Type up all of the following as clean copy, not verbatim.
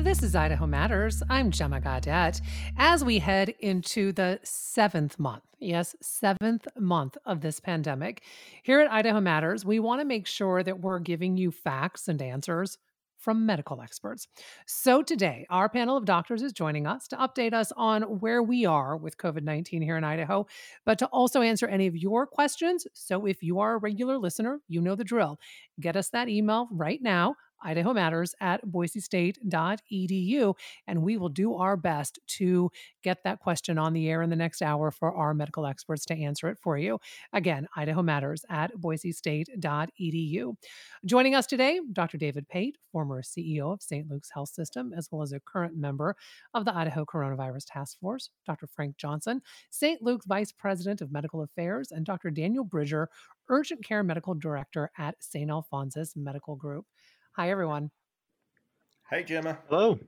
This is Idaho Matters. I'm Gemma Gaudette. As we head into the seventh month, yes, seventh month of this pandemic, here at Idaho Matters, we want to make sure that we're giving you facts and answers from medical experts. So today, our panel of doctors is joining us to update us on where we are with COVID 19 here in Idaho, but to also answer any of your questions. So if you are a regular listener, you know the drill. Get us that email right now, Idaho Matters at boisestate.edu. And we will do our best to get that question on the air in the next hour for our medical experts to answer it for you. Again, Idaho Matters at boisestate.edu. Joining us today, Dr. David Pate, former CEO of St. Luke's Health System, as well as a current member of the Idaho Coronavirus Task Force, Dr. Frank Johnson, St. Luke's Vice President of Medical Affairs, and Dr. Daniel Bridger, Urgent Care Medical Director at St. Alphonsus Medical Group. Hi, everyone. Hey, Gemma. Hello.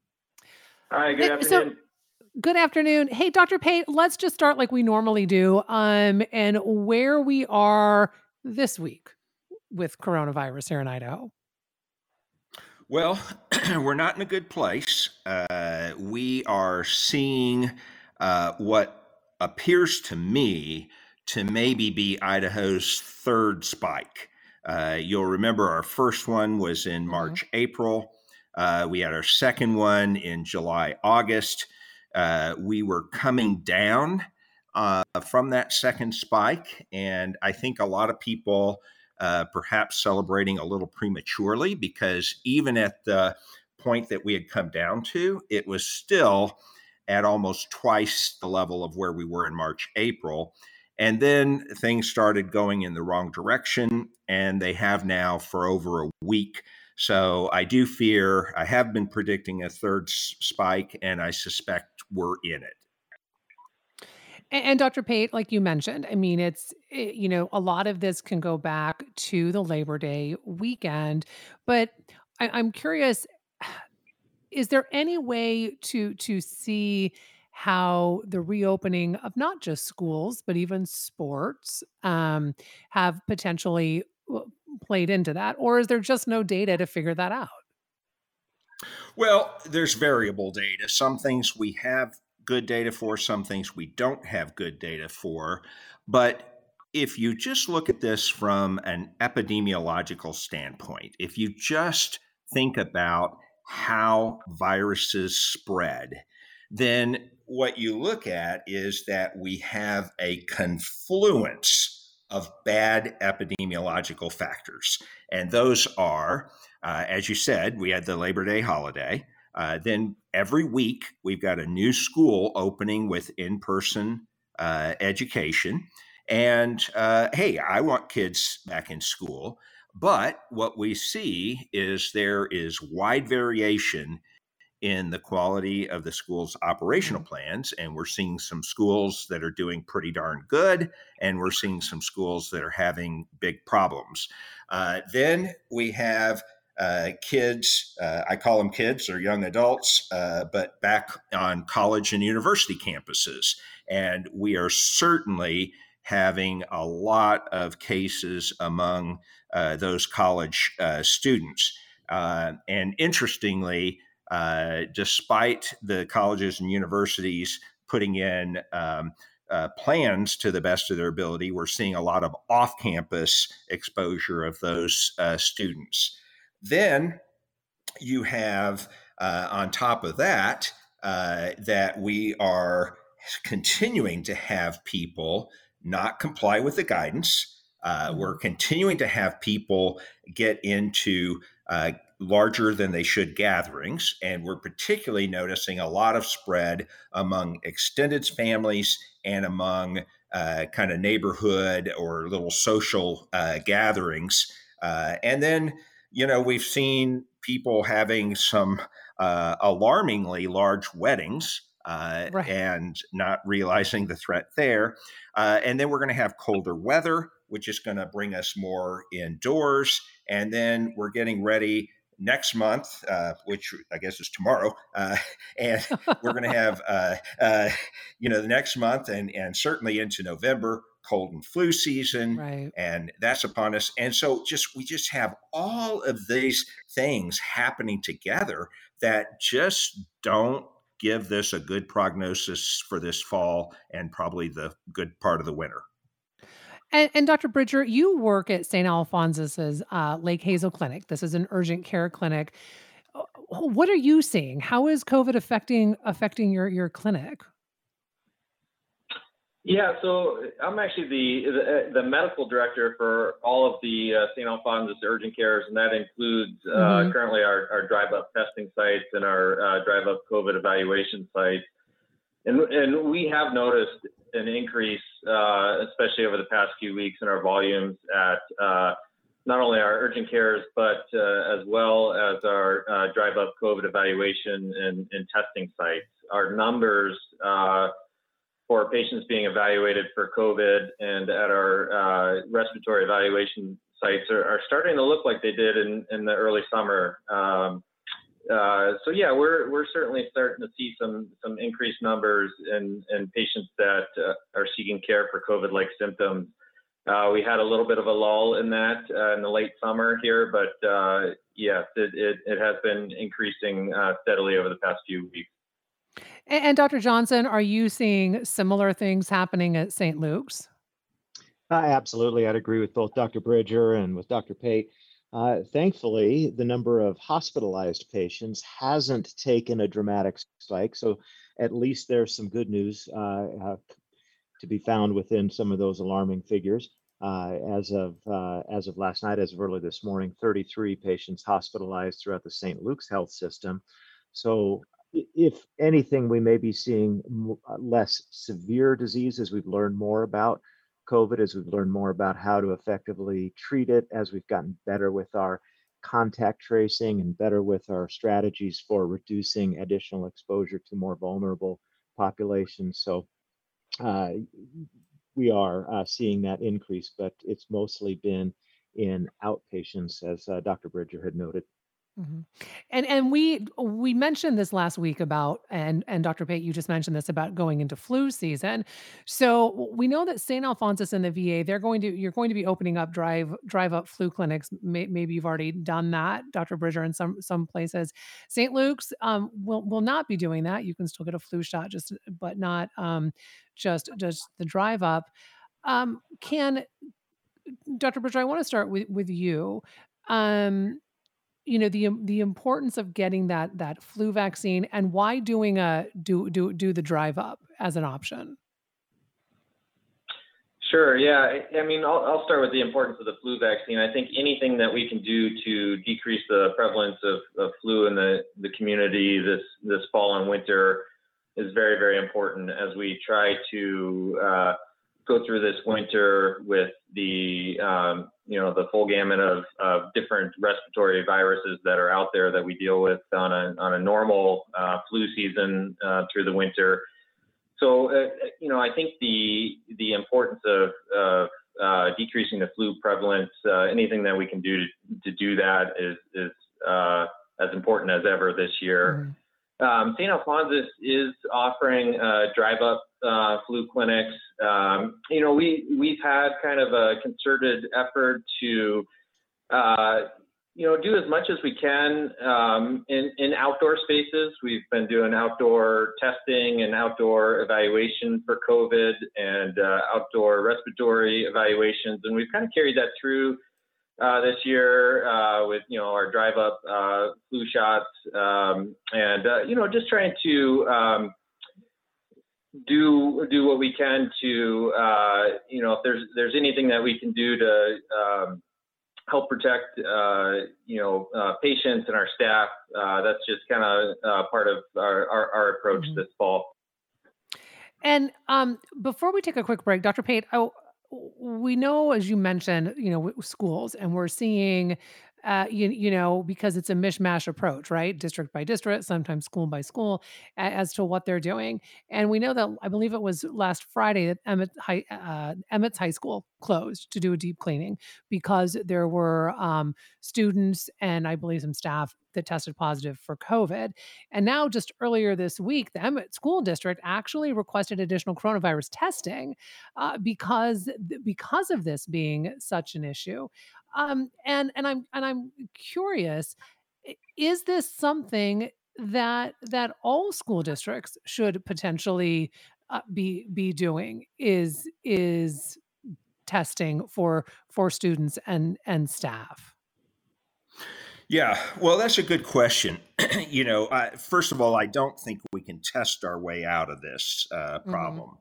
Hi, good afternoon. Good afternoon. Hey, Dr. Pate, let's just start like we normally do, and where we are this week with coronavirus here in Idaho. Well, we're not in a good place. We are seeing what appears to me to maybe be Idaho's third spike. You'll remember our first one was in March, April. We had our second one in July, August. We were coming down from that second spike, and I think a lot of people perhaps celebrating a little prematurely, because even at the point that we had come down to, it was still at almost twice the level of where we were in March, April. And then things started going in the wrong direction, and they have now for over a week. So I do fear, I have been predicting a third spike, and I suspect we're in it. And Dr. Pate, like you mentioned, I mean, a lot of this can go back to the Labor Day weekend, but I'm curious, is there any way to see how the reopening of not just schools, but even sports have potentially played into that? Or is there just no data to figure that out? Well, there's variable data. Some things we have good data for, some things we don't have good data for. But if you just look at this from an epidemiological standpoint, if you just think about how viruses spread, then what you look at is that we have a confluence of bad epidemiological factors. And those are, as you said, we had the Labor Day holiday. Then every week, we've got a new school opening with in-person education. And hey, I want kids back in school. But what we see is there is wide variation in the quality of the school's operational plans. And we're seeing some schools that are doing pretty darn good, and we're seeing some schools that are having big problems. Then we have kids, I call them kids or young adults, but back on college and university campuses. And we are certainly having a lot of cases among those college students. And interestingly, despite the colleges and universities putting in plans to the best of their ability, we're seeing a lot of off-campus exposure of those students. Then you have, on top of that, that we are continuing to have people not comply with the guidance. We're continuing to have people get into larger than they should gatherings. And we're particularly noticing a lot of spread among extended families and among kind of neighborhood or little social gatherings. And then, we've seen people having some alarmingly large weddings Right. and not realizing the threat there. And then we're going to have colder weather, which is going to bring us more indoors. And then we're getting ready next month, which I guess is tomorrow, and we're going to have, the next month and certainly into November, cold and flu season, Right. and that's upon us. And so we just have all of these things happening together that just don't give this a good prognosis for this fall and probably the good part of the winter. And Dr. Bridger, you work at St. Alphonsus's Lake Hazel Clinic. This is an urgent care clinic. What are you seeing? How is COVID affecting your clinic? Yeah, so I'm actually the medical director for all of the St. Alphonsus urgent cares, and that includes Hmm. currently our drive-up testing sites and our drive-up COVID evaluation sites. And we have noticed an increase, especially over the past few weeks, in our volumes at not only our urgent cares, but as well as our drive-up COVID evaluation and testing sites. Our numbers for patients being evaluated for COVID and at our respiratory evaluation sites are starting to look like they did in the early summer. So yeah, we're certainly starting to see some increased numbers in patients that are seeking care for COVID-like symptoms. We had a little bit of a lull in that in the late summer here, but yes, it has been increasing steadily over the past few weeks. And Dr. Johnson, are you seeing similar things happening at St. Luke's? Absolutely. I'd agree with both Dr. Bridger and with Dr. Pate. Thankfully, the number of hospitalized patients hasn't taken a dramatic spike. So at least there's some good news to be found within some of those alarming figures. As of last night, as of early this morning, 33 patients hospitalized throughout the St. Luke's health system. So if anything, we may be seeing less severe disease as we've learned more about COVID, as we've learned more about how to effectively treat it, as we've gotten better with our contact tracing and better with our strategies for reducing additional exposure to more vulnerable populations. So uh, we are seeing that increase, but it's mostly been in outpatients, as Dr. Bridger had noted. Mhm. And we mentioned this last week about and Dr. Pate, you just mentioned this about going into flu season. So we know that St. Alphonsus and the VA, you're going to be opening up drive up flu clinics. Maybe you've already done that, Dr. Bridger, in some places. St. Luke's will not be doing that. You can still get a flu shot, just but not just the drive up. Can Dr. Bridger, I want to start with you. Um, the importance of getting that flu vaccine and why doing a do the drive up as an option. Sure. Yeah. I mean, I'll start with the importance of the flu vaccine. I think anything that we can do to decrease the prevalence of flu in the community this fall and winter is very, very important as we try to go through this winter with the full gamut of different respiratory viruses that are out there that we deal with on a normal flu season through the winter. So, I think the importance of decreasing the flu prevalence, anything that we can do to do that is as important as ever this year. Mhm. St. Alphonsus is offering drive-up flu clinics. We've had kind of a concerted effort to do as much as we can in outdoor spaces. We've been doing outdoor testing and outdoor evaluation for COVID and outdoor respiratory evaluations, and we've kind of carried that through this year with our drive-up flu shots and just trying to do what we can to if there's anything that we can do to help protect patients and our staff. That's just kind of part of our approach Mhm. this fall. And before we take a quick break, Dr. Pate, we know, as you mentioned, schools, and we're seeing because it's a mishmash approach, right? District by district, sometimes school by school, as to what they're doing. And we know that I believe it was last Friday that Emmett's High School closed to do a deep cleaning because there were students and I believe some staff that tested positive for COVID. And now, just earlier this week, the Emmett School District actually requested additional coronavirus testing because of this being such an issue. And I'm curious, is this something that all school districts should potentially be doing? Is testing for students and staff? Yeah, well, that's a good question. First of all, I don't think we can test our way out of this Hmm. problem.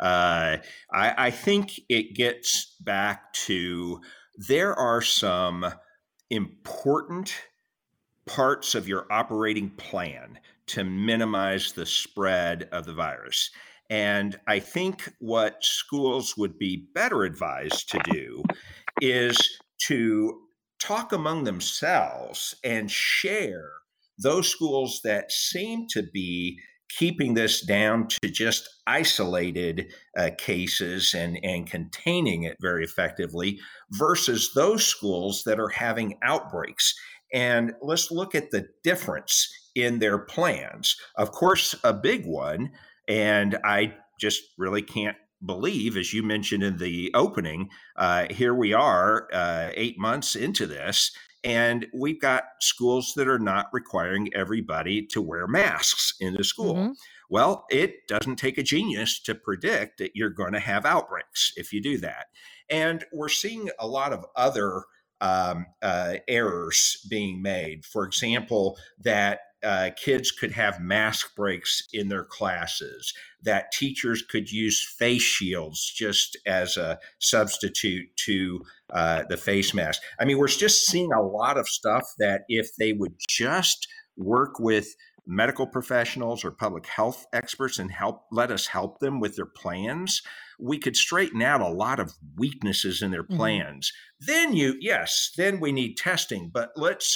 I think it gets back to there are some important parts of your operating plan to minimize the spread of the virus. And I think what schools would be better advised to do is to talk among themselves and share those schools that seem to be keeping this down to just isolated cases and containing it very effectively versus those schools that are having outbreaks. And let's look at the difference in their plans. Of course, a big one, and I just really can't believe, as you mentioned in the opening, here we are 8 months into this, and we've got schools that are not requiring everybody to wear masks in the school. Hmm. Well, it doesn't take a genius to predict that you're going to have outbreaks if you do that. And we're seeing a lot of other errors being made. For example, that kids could have mask breaks in their classes, that teachers could use face shields just as a substitute to the face mask. I mean, we're just seeing a lot of stuff that if they would just work with medical professionals or public health experts and let us help them with their plans, we could straighten out a lot of weaknesses in their Hmm. plans. Then we need testing, but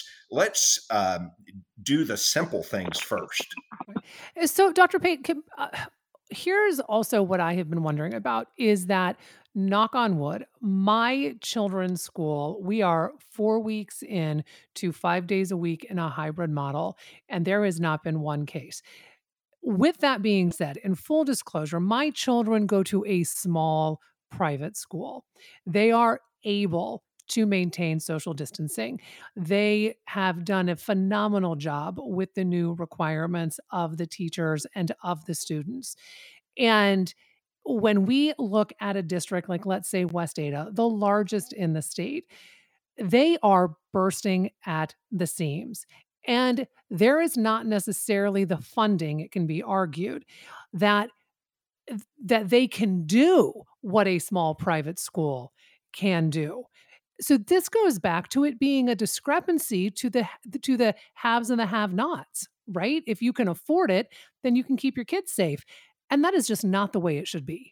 let's do the simple things first. So, Dr. Pate, here's also what I have been wondering about is that, knock on wood, my children's school, we are 4 weeks in to 5 days a week in a hybrid model, and there has not been one case. With that being said, in full disclosure, my children go to a small private school. They are able to maintain social distancing. They have done a phenomenal job with the new requirements of the teachers and of the students. And when we look at a district like, let's say, West Ada, the largest in the state, they are bursting at the seams. And there is not necessarily the funding, it can be argued, that that they can do what a small private school can do. So this goes back to it being a discrepancy to the haves and the have-nots, right? If you can afford it, then you can keep your kids safe. And that is just not the way it should be.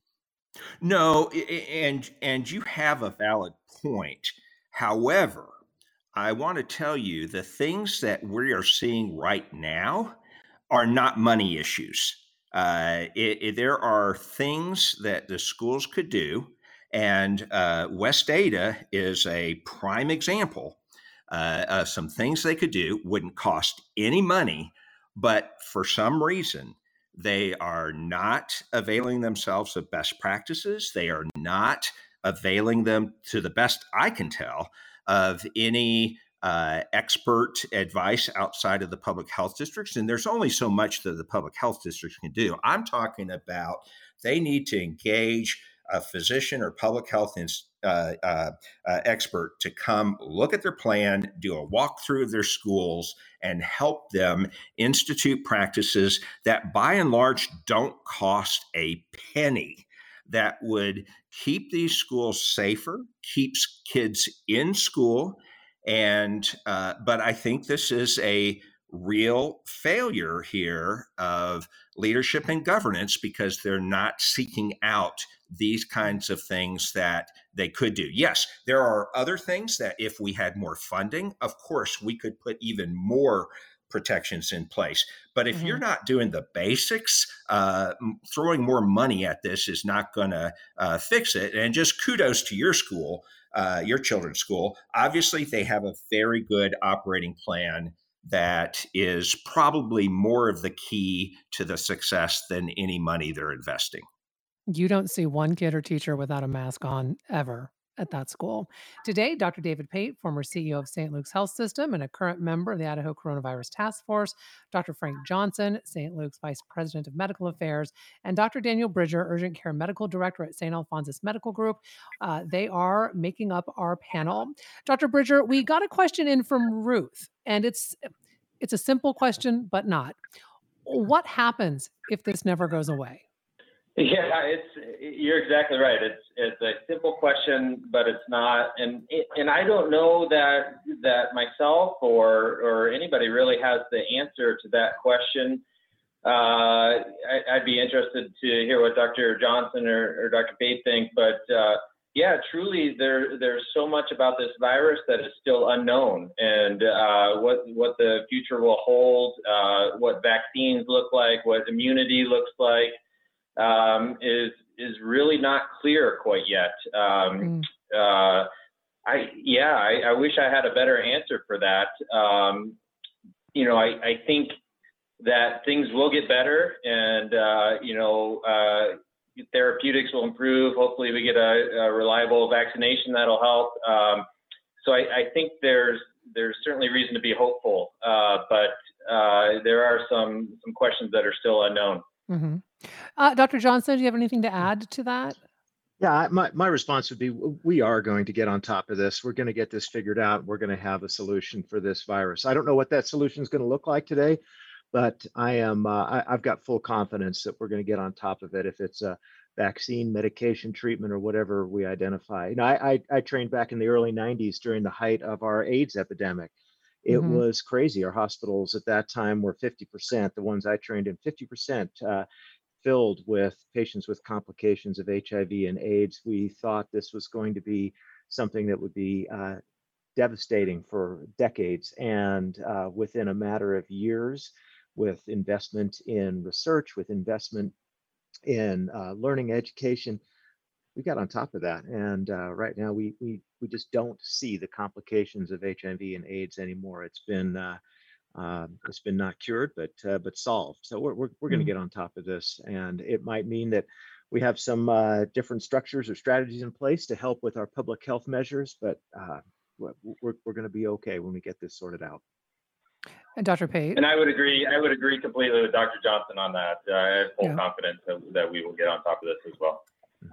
No, and you have a valid point. However, I want to tell you the things that we are seeing right now are not money issues. There are things that the schools could do, and West Ada is a prime example. Some things they could do wouldn't cost any money, but for some reason, they are not availing themselves of best practices. They are not availing them, to the best I can tell, of any expert advice outside of the public health districts. And there's only so much that the public health districts can do. I'm talking about they need to engage a physician or public health expert to come look at their plan, do a walkthrough of their schools, and help them institute practices that by and large don't cost a penny, that would keep these schools safer, keeps kids in school. And but I think this is a real failure here of leadership and governance because they're not seeking out these kinds of things that they could do. Yes, there are other things that if we had more funding, of course, we could put even more protections in place. But if you're Hmm. not doing the basics, throwing more money at this is not going to fix it. And just kudos to your school, your children's school. Obviously, they have a very good operating plan that is probably more of the key to the success than any money they're investing. You don't see one kid or teacher without a mask on ever at that school. Today, Dr. David Pate, former CEO of St. Luke's Health System and a current member of the Idaho Coronavirus Task Force, Dr. Frank Johnson, St. Luke's Vice President of Medical Affairs, and Dr. Daniel Bridger, Urgent Care Medical Director at St. Alphonsus Medical Group. They are making up our panel. Dr. Bridger, we got a question in from Ruth, and it's a simple question, but not. What happens if this never goes away? Yeah, you're exactly right. It's a simple question, but it's not, and I don't know that myself or anybody really has the answer to that question. I'd be interested to hear what Dr. Johnson or Dr. Pate think, but yeah, truly, there's so much about this virus that is still unknown, and what the future will hold, what vaccines look like, what immunity looks like. Is really not clear quite yet. Mm. I wish I had a better answer for that. I think that things will get better, and therapeutics will improve. Hopefully, we get a reliable vaccination that'll help. So I think there's certainly reason to be hopeful, but there are some questions that are still unknown. Hmm. Dr. Johnson, do you have anything to add to that? Yeah, my response would be we are going to get on top of this. We're going to get this figured out. We're going to have a solution for this virus. I don't know what that solution is going to look like today, but I've got full confidence that we're going to get on top of it. If it's a vaccine, medication, treatment, or whatever we identify. I trained back in the early 90s during the height of our AIDS epidemic. It Hmm. was crazy. Our hospitals at that time were 50%, the ones I trained in, 50% filled with patients with complications of HIV and AIDS. We thought this was going to be something that would be devastating for decades. And within a matter of years, with investment in research, with investment in learning education, we got on top of that. And right now, we just don't see the complications of HIV and AIDS anymore. It's been not cured, but solved. So we're going to get on top of this, and it might mean that we have some different structures or strategies in place to help with our public health measures. But we're going to be okay when we get this sorted out. And Dr. Pate? And I would agree completely with Dr. Johnson on that. I have full confidence that we will get on top of this as well.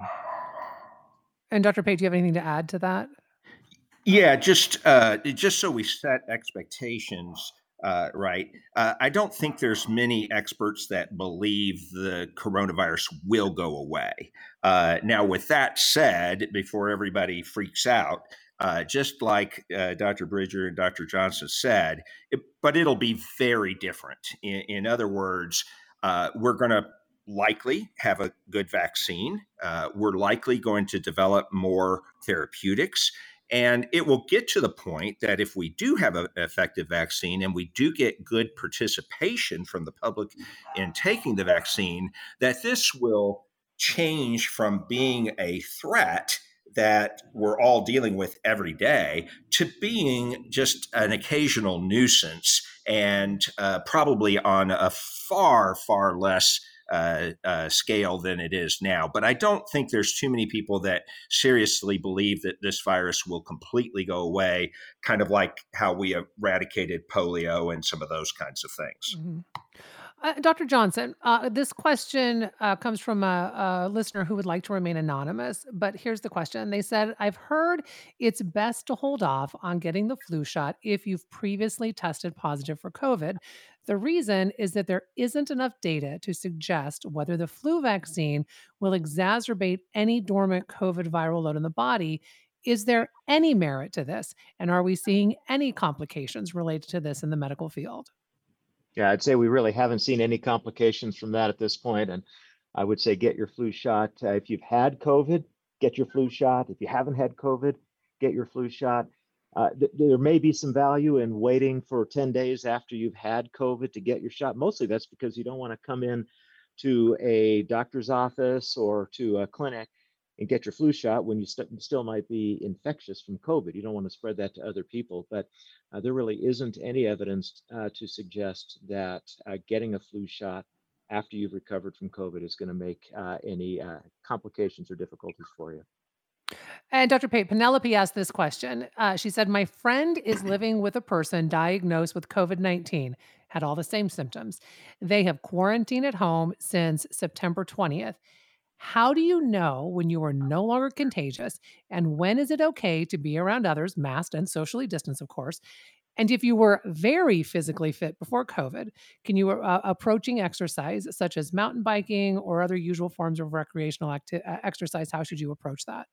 And Dr. Pate, do you have anything to add to that? Yeah, just so we set expectations right. I don't think there's many experts that believe the coronavirus will go away. Now, with that said, before everybody freaks out, just like Dr. Bridger and Dr. Johnson said, but it'll be very different. In other words, we're going to likely have a good vaccine. We're likely going to develop more therapeutics. And it will get to the point that if we do have an effective vaccine and we do get good participation from the public in taking the vaccine, that this will change from being a threat that we're all dealing with every day to being just an occasional nuisance, and probably on a far, far less scale than it is now. But I don't think there's too many people that seriously believe that this virus will completely go away, kind of like how we eradicated polio and some of those kinds of things. Mm-hmm. Dr. Johnson, this question comes from a listener who would like to remain anonymous, but here's the question. They said, I've heard it's best to hold off on getting the flu shot if you've previously tested positive for COVID. The reason is that there isn't enough data to suggest whether the flu vaccine will exacerbate any dormant COVID viral load in the body. Is there any merit to this? And are we seeing any complications related to this in the medical field? Yeah, I'd say we really haven't seen any complications from that at this point. And I would say get your flu shot. If you've had COVID, get your flu shot. If you haven't had COVID, get your flu shot. There may be some value in waiting for 10 days after you've had COVID to get your shot. Mostly that's because you don't want to come in to a doctor's office or to a clinic and get your flu shot when you still might be infectious from COVID. You don't want to spread that to other people. But there really isn't any evidence to suggest that getting a flu shot after you've recovered from COVID is going to make any complications or difficulties for you. And Dr. Pate, Penelope asked this question. She said, my friend is living with a person diagnosed with COVID 19, had all the same symptoms. They have quarantined at home since September 20th. How do you know when you are no longer contagious? And when is it okay to be around others, masked and socially distanced, of course? And if you were very physically fit before COVID, can you approaching exercise such as mountain biking or other usual forms of recreational exercise? How should you approach that?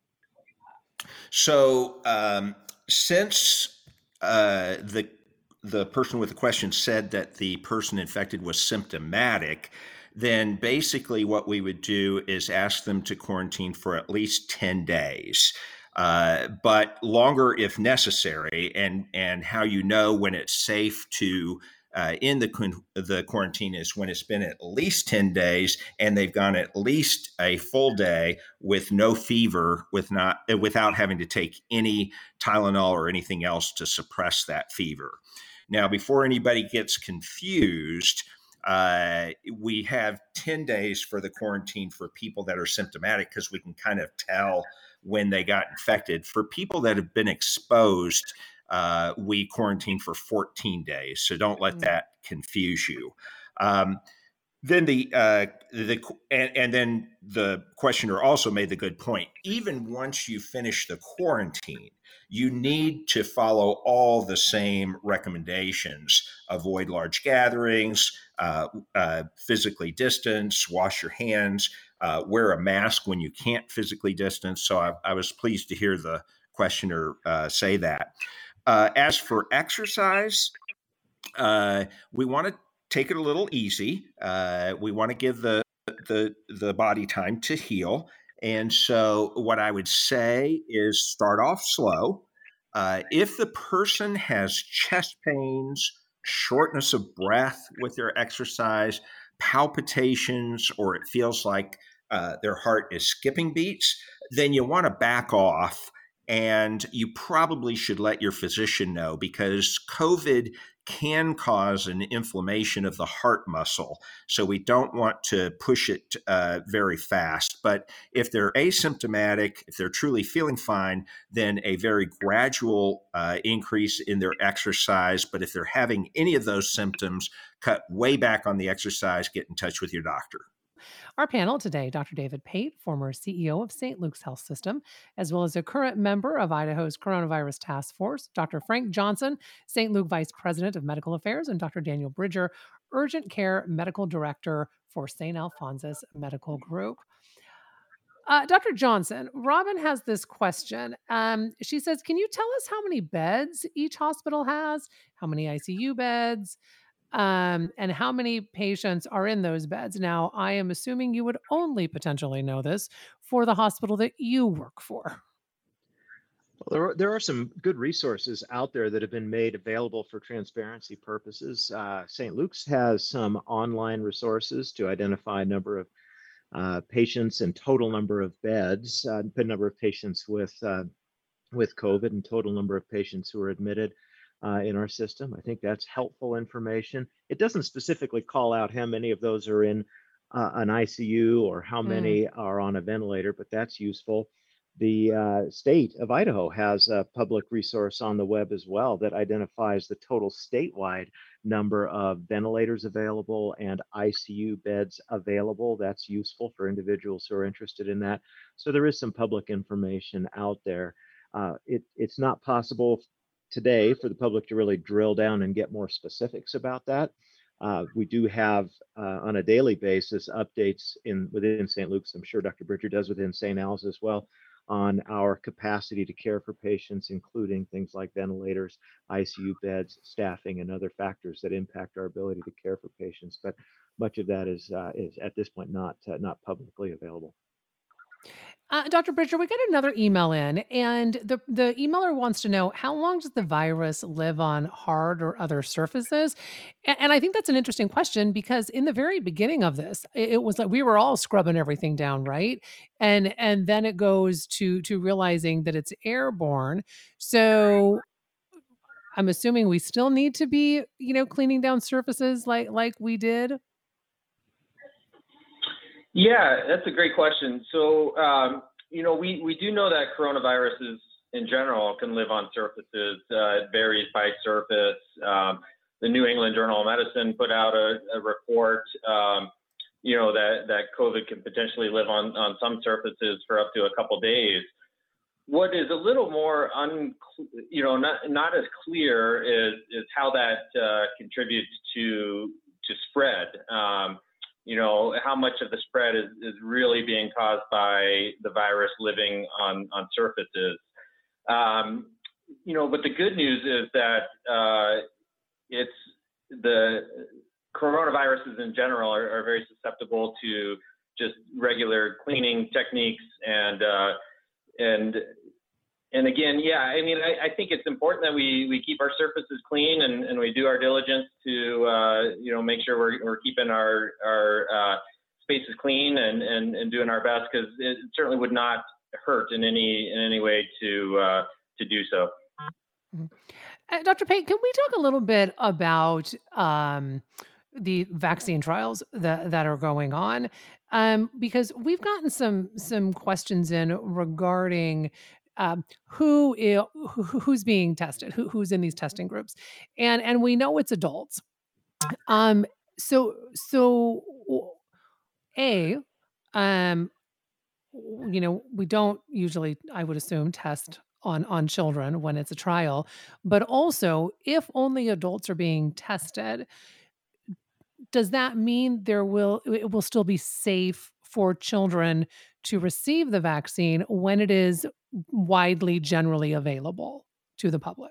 So since the person with the question said that the person infected was symptomatic, then basically what we would do is ask them to quarantine for at least 10 days. But longer if necessary, and how you know when it's safe to in the quarantine is when it's been at least 10 days and they've gone at least a full day with no fever, without having to take any Tylenol or anything else to suppress that fever. Now, before anybody gets confused, we have 10 days for the quarantine for people that are symptomatic because we can kind of tell when they got infected. For people that have been exposed, we quarantine for 14 days. So don't let that confuse you. Then then the questioner also made the good point. Even once you finish the quarantine, you need to follow all the same recommendations. Avoid large gatherings, physically distance, wash your hands, wear a mask when you can't physically distance. So I was pleased to hear the questioner say that. As for exercise, we want to take it a little easy. We want to give the body time to heal. And so what I would say is start off slow. If the person has chest pains, shortness of breath with their exercise, palpitations, or it feels like their heart is skipping beats, then you want to back off. And you probably should let your physician know because COVID can cause an inflammation of the heart muscle. So we don't want to push it very fast. But if they're asymptomatic, if they're truly feeling fine, then a very gradual increase in their exercise. But if they're having any of those symptoms, cut way back on the exercise, get in touch with your doctor. Our panel today, Dr. David Pate, former CEO of St. Luke's Health System, as well as a current member of Idaho's Coronavirus Task Force, Dr. Frank Johnson, St. Luke Vice President of Medical Affairs, and Dr. Daniel Bridger, Urgent Care Medical Director for St. Alphonsus Medical Group. Dr. Johnson, Robin has this question. She says, can you tell us how many beds each hospital has? How many ICU beds? And how many patients are in those beds? Now, I am assuming you would only potentially know this for the hospital that you work for. Well, there are some good resources out there that have been made available for transparency purposes. St. Luke's has some online resources to identify a number of patients and total number of beds, the number of patients with COVID and total number of patients who are admitted in our system. I think that's helpful information. It doesn't specifically call out how many of those are in an ICU or how many are on a ventilator, but that's useful. The state of Idaho has a public resource on the web as well that identifies the total statewide number of ventilators available and ICU beds available. That's useful for individuals who are interested in that. So there is some public information out there. It's not possible today for the public to really drill down and get more specifics about that. We do have on a daily basis updates within St. Luke's. I'm sure Dr. Bridger does within St. Al's as well, on our capacity to care for patients, including things like ventilators, ICU beds, staffing, and other factors that impact our ability to care for patients. But much of that is at this point not publicly available. Dr. Bridger, we got another email in, and the emailer wants to know how long does the virus live on hard or other surfaces? And I think that's an interesting question because in the very beginning of this, it was like we were all scrubbing everything down, right? And then it goes to realizing that it's airborne. So I'm assuming we still need to be, cleaning down surfaces like we did. Yeah, that's a great question. So, we do know that coronaviruses in general can live on surfaces. It varies by surface. The New England Journal of Medicine put out a report, that COVID can potentially live on some surfaces for up to a couple days. What is a little more not as clear is how that contributes to spread. How much of the spread is really being caused by the virus living on surfaces. But the good news is that it's the coronaviruses in general are very susceptible to just regular cleaning techniques and again, yeah, I think it's important that we keep our surfaces clean and we do our diligence to, make sure we're keeping our spaces clean and doing our best, because it certainly would not hurt in any way to do so. Mhm. Dr. Pate, can we talk a little bit about the vaccine trials that are going on? Because we've gotten some questions in regarding who's being tested, who's in these testing groups, and we know it's adults. Um, so a um, we don't usually, I would assume, test on children when it's a trial, but also if only adults are being tested, does that mean it will still be safe for children to receive the vaccine when it is widely generally available to the public?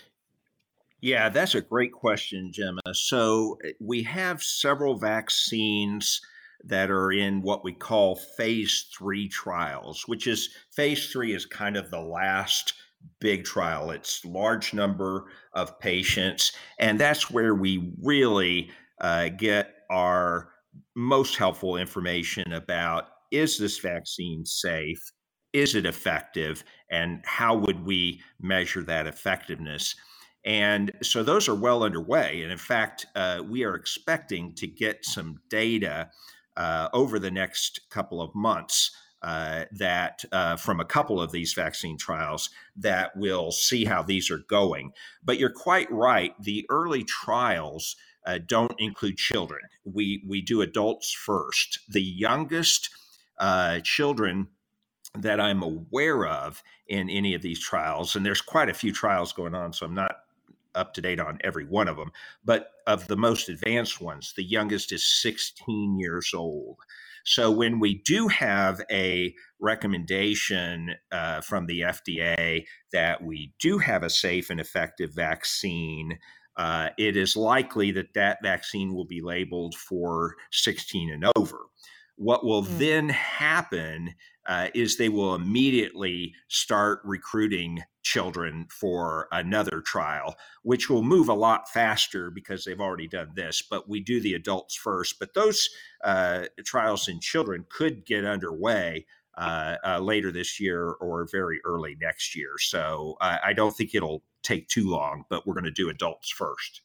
Yeah, that's a great question, Gemma. So we have several vaccines that are in what we call phase 3 trials, which is phase 3 is kind of the last big trial. It's large number of patients, and that's where we really get our most helpful information about, is this vaccine safe? Is it effective? And how would we measure that effectiveness? And so those are well underway. And in fact, we are expecting to get some data over the next couple of months that from a couple of these vaccine trials that will see how these are going. But you're quite right. The early trials don't include children. We do adults first. The youngest children that I'm aware of in any of these trials, and there's quite a few trials going on, so I'm not up to date on every one of them, but of the most advanced ones, the youngest is 16 years old. So when we do have a recommendation from the FDA that we do have a safe and effective vaccine, it is likely that that vaccine will be labeled for 16 and over. What will then happen is they will immediately start recruiting children for another trial, which will move a lot faster because they've already done this. But we do the adults first. But those trials in children could get underway later this year or very early next year. So I don't think it'll take too long, but we're going to do adults first.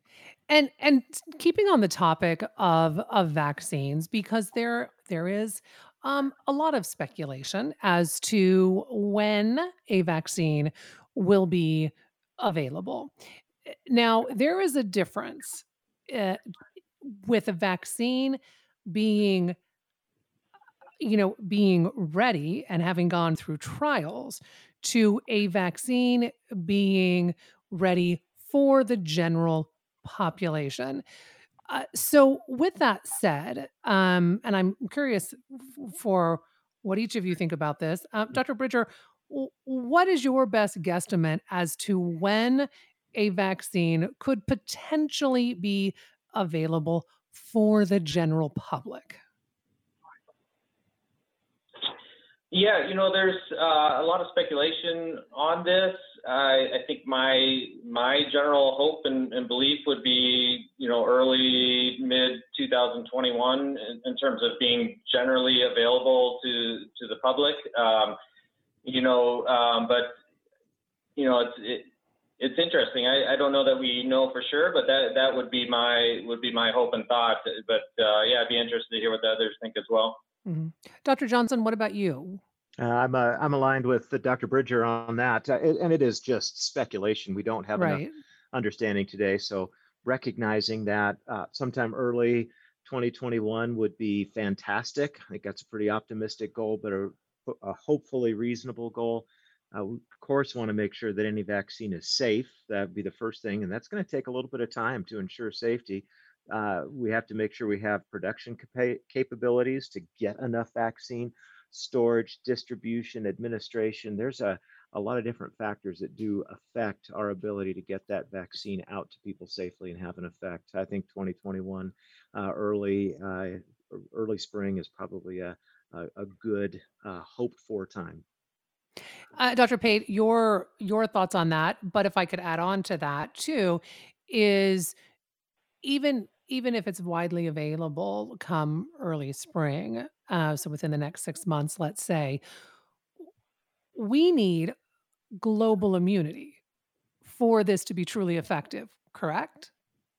And keeping on the topic of vaccines, because there is a lot of speculation as to when a vaccine will be available. Now, there is a difference uh, with a vaccine being, being ready and having gone through trials to a vaccine being ready for the general population. So, with that said, and I'm curious for what each of you think about this. Dr. Bridger, what is your best guesstimate as to when a vaccine could potentially be available for the general public? Yeah, there's a lot of speculation on this. I think my general hope and belief would be, early mid 2021 in terms of being generally available to the public. But it's interesting. I don't know that we know for sure, but that would be my hope and thought. But yeah, I'd be interested to hear what the others think as well. Mhm. Dr. Johnson, what about you? I'm aligned with Dr. Bridger on that, and it is just speculation. We don't have enough Right. understanding today, so recognizing that sometime early 2021 would be fantastic. I think that's a pretty optimistic goal, but a hopefully reasonable goal. We, of course, want to make sure that any vaccine is safe. That would be the first thing, and that's going to take a little bit of time to ensure safety. We have to make sure we have production capabilities to get enough vaccine, storage, distribution, administration. There's a lot of different factors that do affect our ability to get that vaccine out to people safely and have an effect. I think 2021 early spring is probably a good hoped for time. Dr. Pate, your thoughts on that, but if I could add on to that too, is even if it's widely available come early spring, so within the next 6 months, let's say, we need global immunity for this to be truly effective, correct?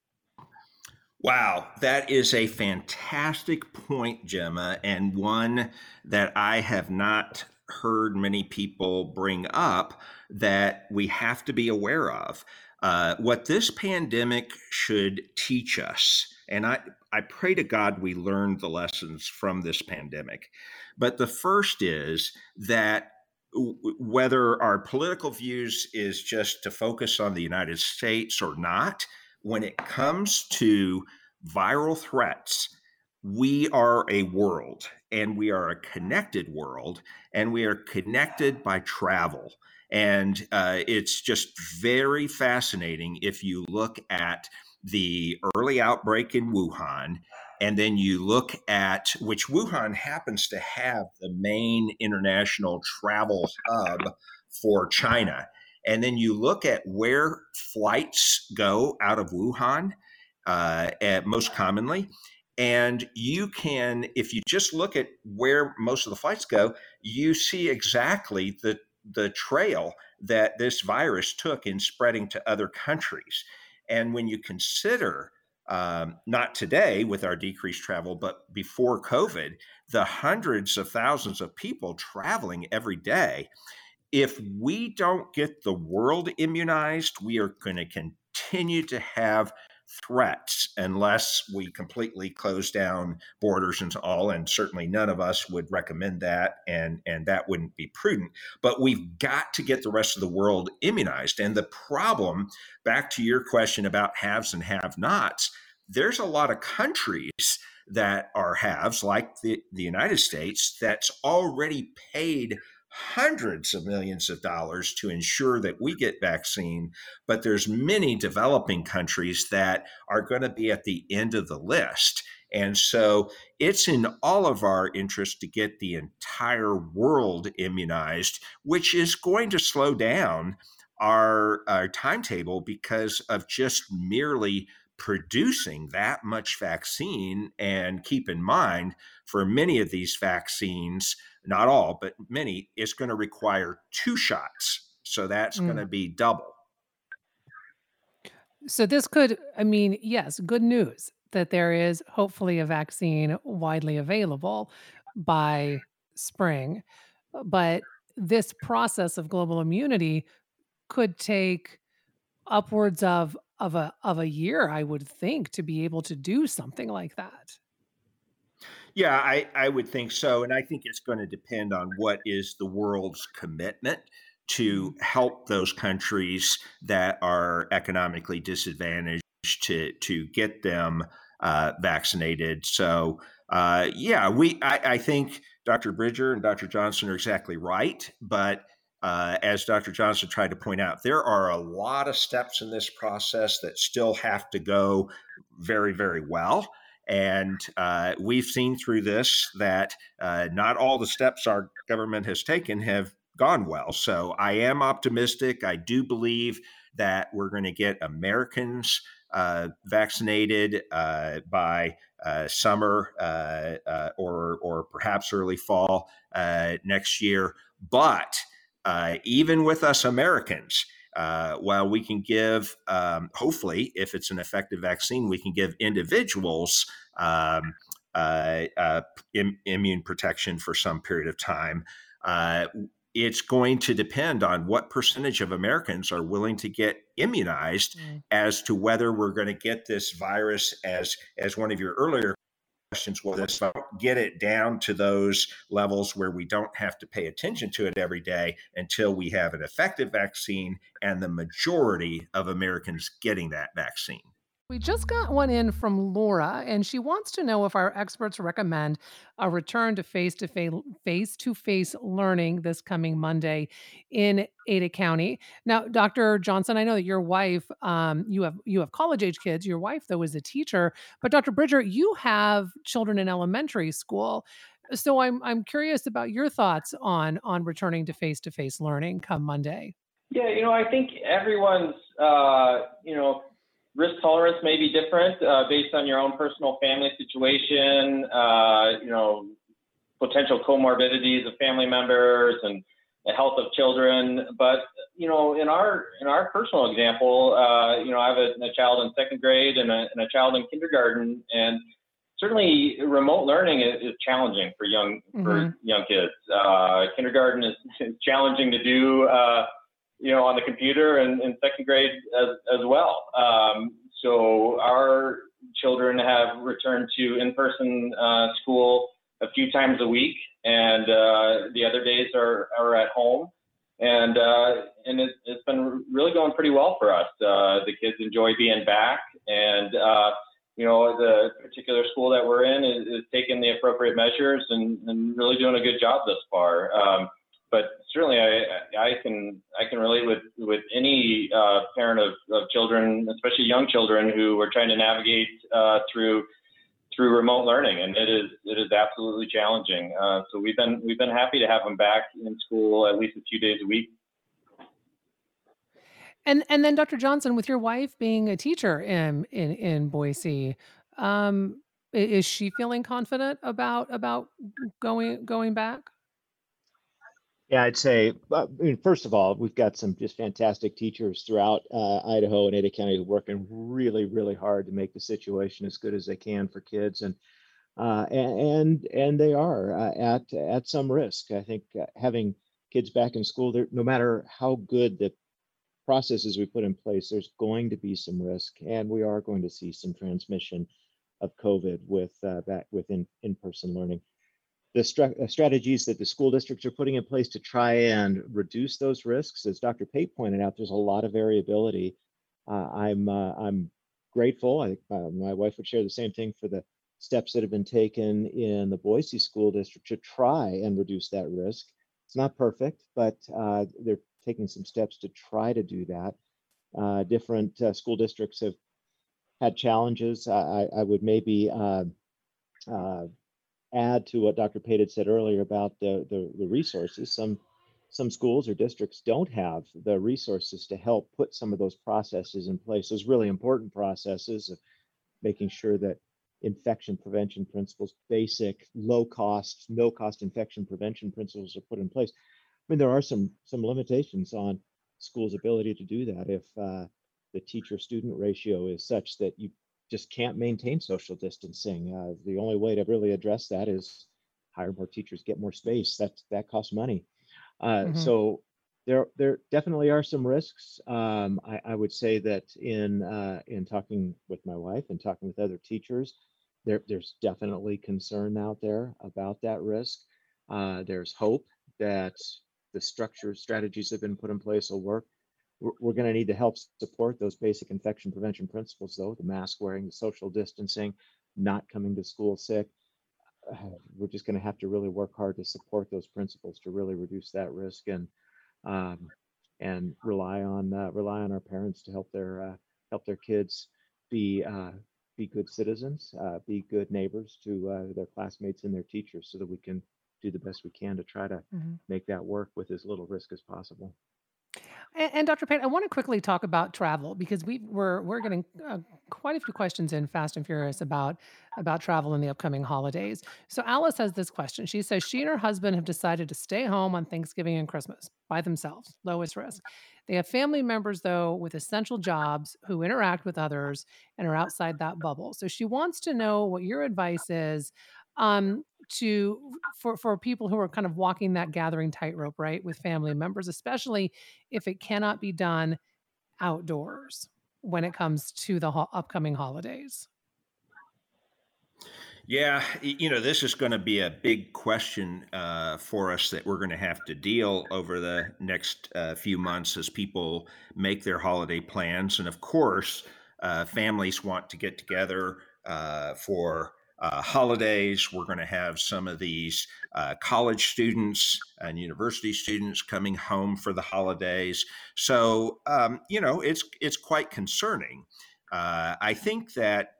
Wow, that is a fantastic point, Gemma, and one that I have not heard many people bring up that we have to be aware of. What this pandemic should teach us, and I pray to God we learned the lessons from this pandemic, but the first is that whether our political views is just to focus on the United States or not, when it comes to viral threats, we are a world and we are a connected world and we are connected by travel. And it's just very fascinating if you look at the early outbreak in Wuhan, and then you look at which Wuhan happens to have the main international travel hub for China. And then you look at where flights go out of Wuhan most commonly. And you can, if you just look at where most of the flights go, you see exactly the trail that this virus took in spreading to other countries. And when you consider, not today with our decreased travel, but before COVID, the hundreds of thousands of people traveling every day, if we don't get the world immunized, we are going to continue to have threats unless we completely close down borders and all. And certainly none of us would recommend that, and that wouldn't be prudent. But we've got to get the rest of the world immunized. And the problem, back to your question about haves and have-nots, there's a lot of countries that are haves, like the United States, that's already paid hundreds of millions of dollars to ensure that we get vaccine, but there's many developing countries that are going to be at the end of the list. And so it's in all of our interest to get the entire world immunized, which is going to slow down our timetable because of just merely producing that much vaccine. And keep in mind, for many of these vaccines, not all, but many, it's going to require 2 shots. So that's going to be double. So this could, I mean, yes, good news that there is hopefully a vaccine widely available by spring, but this process of global immunity could take upwards of a year, I would think, to be able to do something like that. Yeah, I would think so. And I think it's going to depend on what is the world's commitment to help those countries that are economically disadvantaged to get them vaccinated. So, yeah, I think Dr. Bridger and Dr. Johnson are exactly right, but as Dr. Johnson tried to point out, there are a lot of steps in this process that still have to go very, very well. And we've seen through this that not all the steps our government has taken have gone well. So I am optimistic. I do believe that we're going to get Americans vaccinated by summer or perhaps early fall next year. But even with us Americans, while we can give, hopefully, if it's an effective vaccine, we can give individuals immune protection for some period of time. It's going to depend on what percentage of Americans are willing to get immunized as to whether we're going to get this virus, as one of your earlier questions was, get it down to those levels where we don't have to pay attention to it every day until we have an effective vaccine and the majority of Americans getting that vaccine. We just got one in from Laura, and she wants to know if our experts recommend a return to face-to-face learning this coming Monday in Ada County. Now, Dr. Johnson, I know that your wife, you have college age kids. Your wife, though, is a teacher, but Dr. Bridger, you have children in elementary school. So I'm curious about your thoughts on returning to face learning come Monday. Yeah, I think everyone's, risk tolerance may be different based on your own personal family situation, potential comorbidities of family members and the health of children. But, in our personal example, I have a child in second grade and a child in kindergarten, and certainly remote learning is challenging for young kids. Kindergarten is challenging to do, on the computer, and second grade as well. So our children have returned to in-person school a few times a week, and the other days are at home. And it's been really going pretty well for us. The kids enjoy being back, and the particular school that we're in is taking the appropriate measures and really doing a good job thus far. But certainly, I can relate with any parent of children, especially young children, who are trying to navigate through remote learning, and it is absolutely challenging. So we've been happy to have them back in school at least a few days a week. And then Dr. Johnson, with your wife being a teacher in Boise, is she feeling confident about going back? Yeah, I'd say, first of all, we've got some just fantastic teachers throughout Idaho and Ada County working really, really hard to make the situation as good as they can for kids, and they are at some risk. I think having kids back in school, no matter how good the processes we put in place, there's going to be some risk, and we are going to see some transmission of COVID with in-person learning. The strategies that the school districts are putting in place to try and reduce those risks, as Dr. Pate pointed out, there's a lot of variability. I'm grateful. I think my wife would share the same thing for the steps that have been taken in the Boise School District to try and reduce that risk. It's not perfect, but they're taking some steps to try to do that. Different school districts have had challenges. I would maybe add to what Dr. Pate had said earlier about the resources. Some schools or districts don't have the resources to help put some of those processes in place. Those really important processes of making sure that infection prevention principles, basic, low cost, no cost infection prevention principles are put in place. I mean, there are some limitations on schools' ability to do that if the teacher-student ratio is such that you just can't maintain social distancing. The only way to really address that is hire more teachers, get more space. That costs money. So there definitely are some risks. I would say that in talking with my wife and talking with other teachers, there's definitely concern out there about that risk. There's hope that the strategies that have been put in place will work. We're going to need to help support those basic infection prevention principles, though, the mask wearing, the social distancing, not coming to school sick. we're just going to have to really work hard to support those principles to really reduce that risk um, and rely on our parents to help their kids be be good citizens, be good neighbors to their classmates and their teachers, so that we can do the best we can to try to Mhm. make that work with as little risk as possible. And Dr. Payne, I want to quickly talk about travel because we're getting quite a few questions in fast and furious about travel in the upcoming holidays. So Alice has this question. She says she and her husband have decided to stay home on Thanksgiving and Christmas by themselves, lowest risk. They have family members though with essential jobs who interact with others and are outside that bubble. So she wants to know what your advice is to for people who are kind of walking that gathering tightrope, right, with family members, especially if it cannot be done outdoors when it comes to the upcoming holidays. Yeah, this is going to be a big question for us that we're going to have to deal over the next few months as people make their holiday plans. And of course, families want to get together for holidays. We're going to have some of these college students and university students coming home for the holidays. So, it's quite concerning. I think that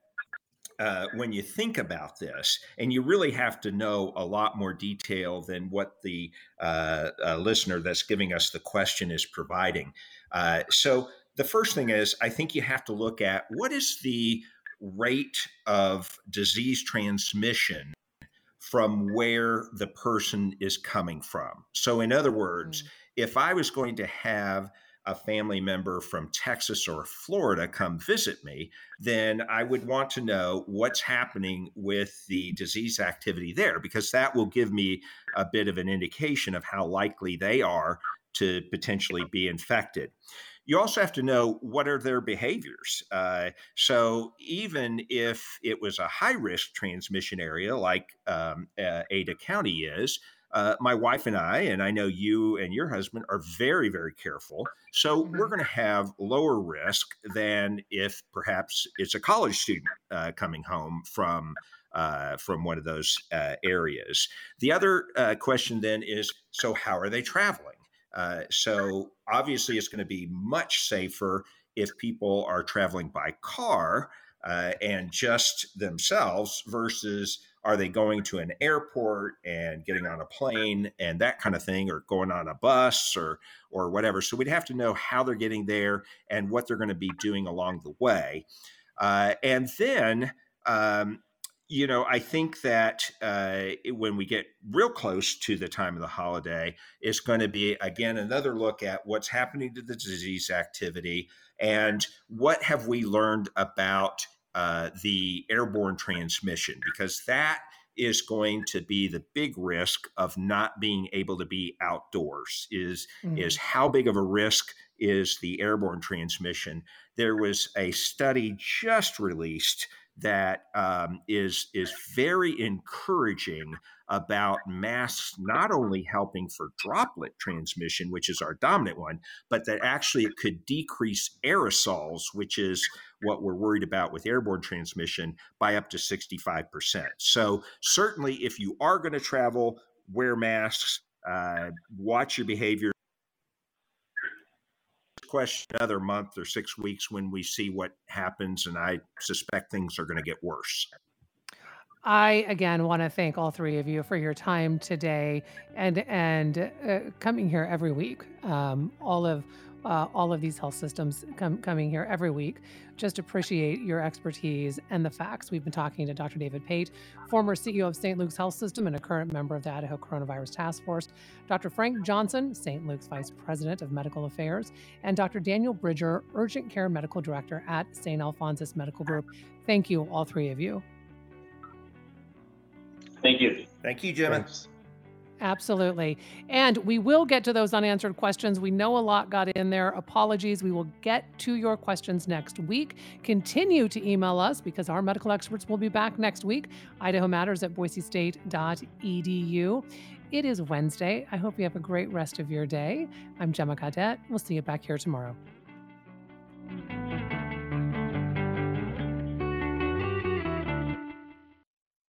when you think about this, and you really have to know a lot more detail than what the listener that's giving us the question is providing. So, the first thing is, I think you have to look at what is the rate of disease transmission from where the person is coming from. So, in other words, Mm. if I was going to have a family member from Texas or Florida come visit me, then I would want to know what's happening with the disease activity there, because that will give me a bit of an indication of how likely they are to potentially be infected. You also have to know what are their behaviors. So even if it was a high risk transmission area like Ada County is, my wife and I know you and your husband are very, very careful. So we're Mhm. going to have lower risk than if perhaps it's a college student coming home from one of those areas. The other question then is, so how are they traveling? So obviously, it's going to be much safer if people are traveling by car and just themselves versus are they going to an airport and getting on a plane and that kind of thing, or going on a bus or whatever. So we'd have to know how they're getting there and what they're going to be doing along the way. And then, um, I think that when we get real close to the time of the holiday, it's going to be, again, another look at what's happening to the disease activity and what have we learned about the airborne transmission, because that is going to be the big risk of not being able to be outdoors is Mhm. how big of a risk is the airborne transmission. There was a study just released that is very encouraging about masks not only helping for droplet transmission, which is our dominant one, but that actually it could decrease aerosols, which is what we're worried about with airborne transmission, by up to 65%. So certainly, if you are going to travel, wear masks, watch your behavior. Question another month or 6 weeks when we see what happens, and I suspect things are going to get worse. I again want to thank all three of you for your time today and coming here every week. All of these health systems coming here every week. Just appreciate your expertise and the facts. We've been talking to Dr. David Pate, former CEO of St. Luke's Health System and a current member of the Idaho Coronavirus Task Force, Dr. Frank Johnson, St. Luke's Vice President of Medical Affairs, and Dr. Daniel Bridger, Urgent Care Medical Director at St. Alphonsus Medical Group. Thank you, all three of you. Thank you. Thank you, Gemma. Thanks. Absolutely. And we will get to those unanswered questions. We know a lot got in there. Apologies. We will get to your questions next week. Continue to email us because our medical experts will be back next week. Idaho Matters at boisestate.edu. It is Wednesday. I hope you have a great rest of your day. I'm Gemma Cadet. We'll see you back here tomorrow.